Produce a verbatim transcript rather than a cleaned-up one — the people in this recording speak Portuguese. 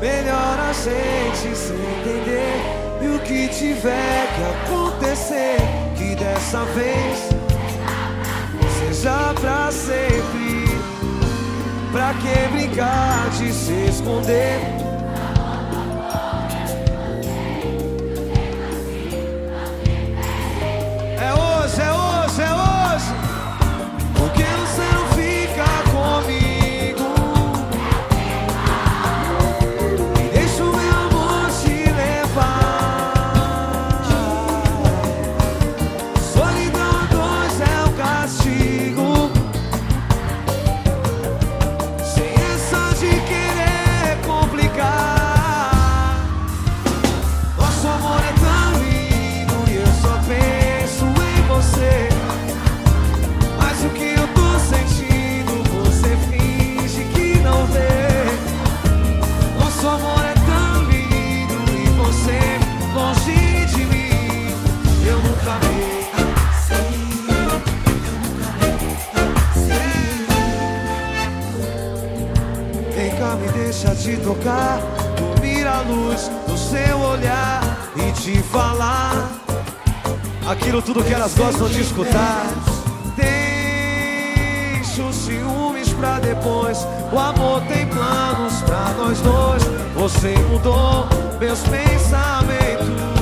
melhor a gente se entender. E o que tiver que acontecer, que dessa vez seja pra sempre. Pra que brincar de se esconder? É hoje, é hoje, é hoje. Por que você não fica comigo? E deixa o meu amor te levar. Solidão a dois é o castigo. Sem essa de querer complicar. Nosso amor é tão lindo e eu só penso em você. Mas o que eu tô sentindo, você finge que não vê. Nosso amor é tão lindo e você longe de mim. Eu nunca amei assim, eu nunca amei assim. Vem cá, me deixa te tocar, dormir a luz do seu olhar e te falar aquilo tudo que elas gostam de escutar. Deixa os ciúmes pra depois. O amor tem planos pra nós dois. Você mudou meus pensamentos.